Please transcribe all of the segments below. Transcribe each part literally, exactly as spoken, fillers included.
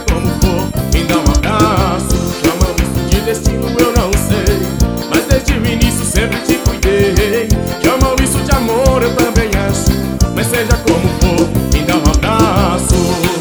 como for, me dá um abraço. Chamam isso de destino, eu não sei, mas desde o início sempre te cuidei. Chamam isso de amor, eu também acho, mas seja como for, me dá um abraço.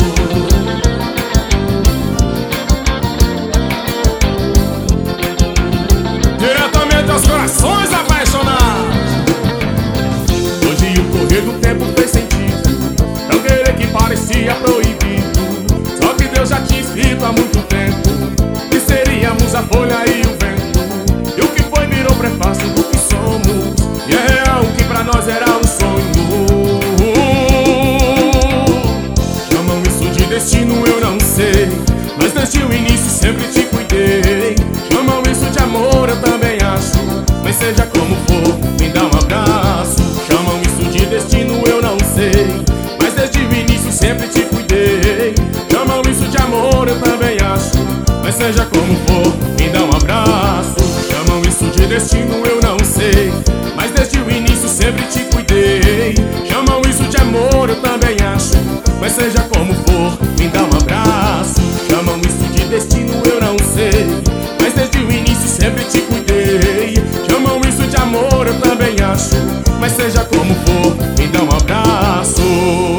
Diretamente aos corações apaixonados. Hoje o correr do tempo fez sentido, não querer que parecia proibido. Só que Deus já tinha escrito há muito tempo que seríamos a folha e o vento. E o que foi virou prefácio do que somos, e é real que pra nós era um sonho. Chamam isso de destino, eu não sei, mas desde o início sempre te cuidei. Chamam isso de amor, eu também acho, mas seja como for, me dá um abraço. Chamam isso de destino, eu não sei, mas desde o início sempre te cuidei. Chamam isso de amor, eu também acho, mas seja como for, me dá um abraço. Chamam isso de destino, eu não sei, mas desde o início sempre te cuidei. Chamam isso de amor, eu também acho, mas seja como for, me dá um abraço. Chamam isso de destino, eu não sei, mas desde o início sempre te cuidei. Chamam isso de amor, eu também acho, mas seja como for, me dá um abraço.